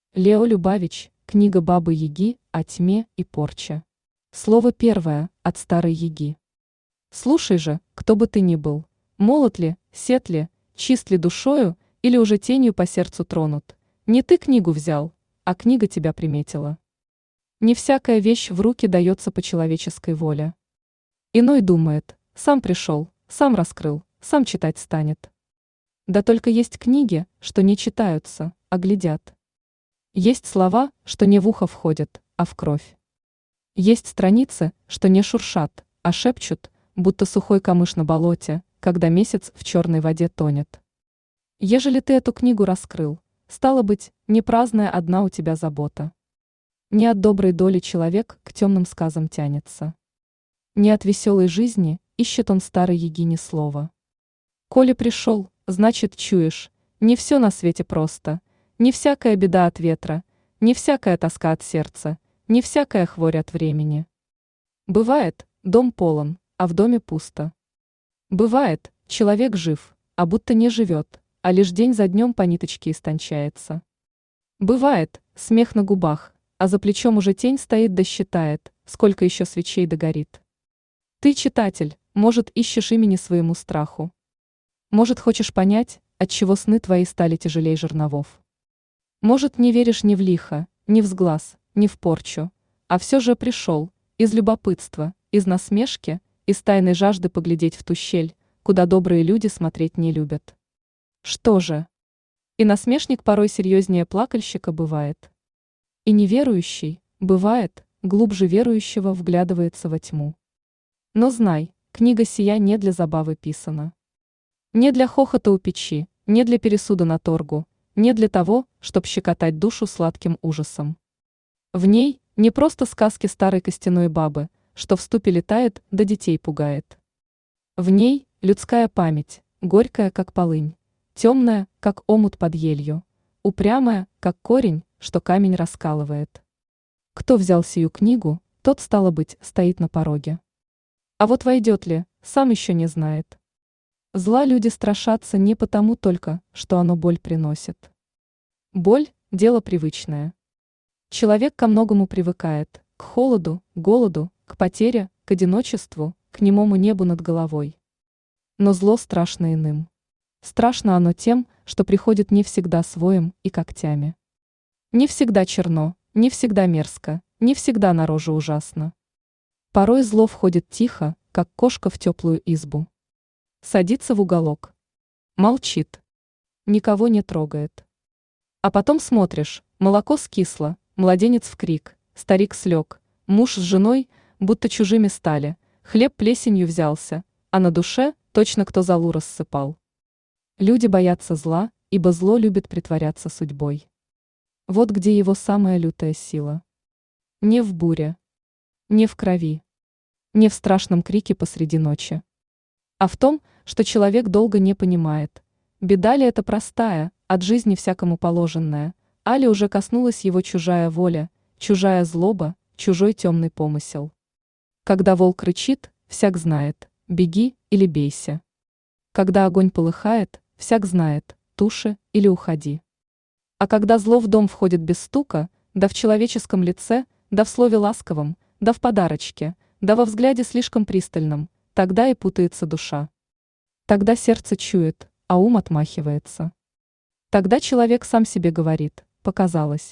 Лео Любавич, книга Бабы-Яги о тьме и порче. Слово первое от старой Яги. Слушай же, кто бы ты ни был, молод ли, сет ли, чист ли душою, или уже тенью по сердцу тронут, не ты книгу взял, а книга тебя приметила. Не всякая вещь в руки дается по человеческой воле. Иной думает, сам пришел, сам раскрыл, сам читать станет. Да только есть книги, что не читаются, а глядят. Есть слова, что не в ухо входят, а в кровь. Есть страницы, что не шуршат, а шепчут, будто сухой камыш на болоте, когда месяц в черной воде тонет. Ежели ты эту книгу раскрыл, стало быть, не праздная одна у тебя забота. Не от доброй доли человек к темным сказам тянется. Не от веселой жизни ищет он старой Яги ни слова. Коли пришел, значит чуешь, не все на свете просто, не всякая беда от ветра, не всякая тоска от сердца, не всякая хворь от времени. Бывает, дом полон, а в доме пусто. Бывает, человек жив, а будто не живет, а лишь день за днем по ниточке истончается. Бывает, смех на губах, а за плечом уже тень стоит да считает, сколько еще свечей догорит. Ты, читатель, может, ищешь имени своему страху. Может, хочешь понять, отчего сны твои стали тяжелей жерновов. Может, не веришь ни в лихо, ни в сглаз, ни в порчу, а все же пришел, из любопытства, из насмешки, из тайной жажды поглядеть в ту щель, куда добрые люди смотреть не любят. Что же? И насмешник порой серьезнее плакальщика бывает. И неверующий, бывает, глубже верующего вглядывается во тьму. Но знай, книга сия не для забавы писана. Не для хохота у печи, не для пересуда на торгу, не для того, чтоб щекотать душу сладким ужасом. В ней не просто сказки старой костяной бабы, что в ступе летает да детей пугает. В ней людская память, горькая, как полынь, темная, как омут под елью, упрямая, как корень, что камень раскалывает. Кто взял сию книгу, тот, стало быть, стоит на пороге. А вот войдет ли, сам еще не знает. Зла люди страшатся не потому только, что оно боль приносит. Боль – дело привычное. Человек ко многому привыкает, к холоду, голоду, к потере, к одиночеству, к немому небу над головой. Но зло страшно иным. Страшно оно тем, что приходит не всегда с воем и когтями. Не всегда черно, не всегда мерзко, не всегда на роже ужасно. Порой зло входит тихо, как кошка в теплую избу. Садится в уголок. Молчит. Никого не трогает. А потом смотришь, молоко скисло, младенец в крик, старик слег, муж с женой, будто чужими стали, хлеб плесенью взялся, а на душе точно кто золу рассыпал. Люди боятся зла, ибо зло любит притворяться судьбой. Вот где его самая лютая сила. Не в буре, не в крови, не в страшном крике посреди ночи, а в том, что человек долго не понимает, беда ли это простая, от жизни всякому положенная, али уже коснулась его чужая воля, чужая злоба, чужой темный помысел. Когда волк рычит, всяк знает, беги или бейся. Когда огонь полыхает, всяк знает, туши или уходи. А когда зло в дом входит без стука, да в человеческом лице, да в слове ласковом, да в подарочке, да во взгляде слишком пристальном, тогда и путается душа. Тогда сердце чует, а ум отмахивается. Тогда человек сам себе говорит, показалось.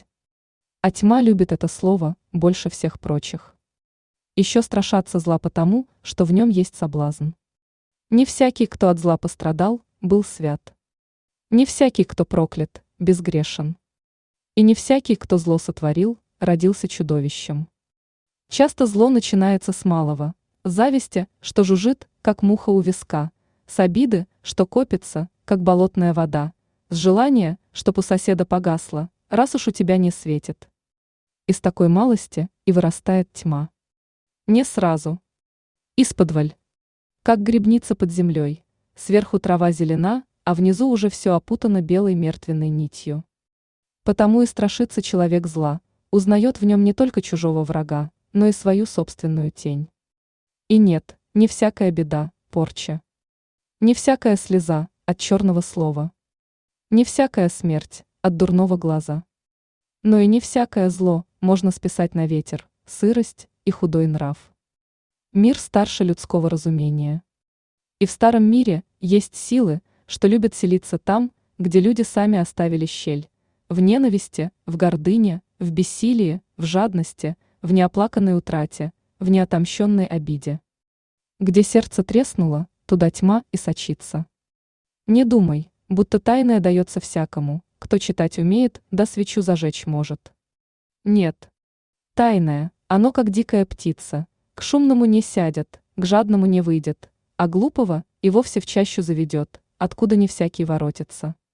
А тьма любит это слово больше всех прочих. Еще страшатся зла потому, что в нем есть соблазн. Не всякий, кто от зла пострадал, был свят. Не всякий, кто проклят, безгрешен. И не всякий, кто зло сотворил, родился чудовищем. Часто зло начинается с малого, с зависти, что жужжит, как муха у виска, с обиды, что копится, как болотная вода, с желания, чтоб у соседа погасло, раз уж у тебя не светит. Из такой малости и вырастает тьма. Не сразу. Исподволь. Как грибница под землей, сверху трава зелена, а внизу уже все опутано белой мертвенной нитью. Потому и страшится человек зла, узнает в нем не только чужого врага, но и свою собственную тень. И нет, не всякая беда, порча. Не всякая слеза от черного слова. Не всякая смерть от дурного глаза. Но и не всякое зло можно списать на ветер, сырость и худой нрав. Мир старше людского разумения. И в старом мире есть силы, что любят селиться там, где люди сами оставили щель, в ненависти, в гордыне, в бессилии, в жадности, в неоплаканной утрате, в неотомщенной обиде. Где сердце треснуло, туда тьма и сочится. Не думай, будто тайное дается всякому, кто читать умеет, да свечу зажечь может. Нет. Тайное, оно как дикая птица, к шумному не сядет, к жадному не выйдет, а глупого и вовсе в чащу заведет, откуда не всякий воротится.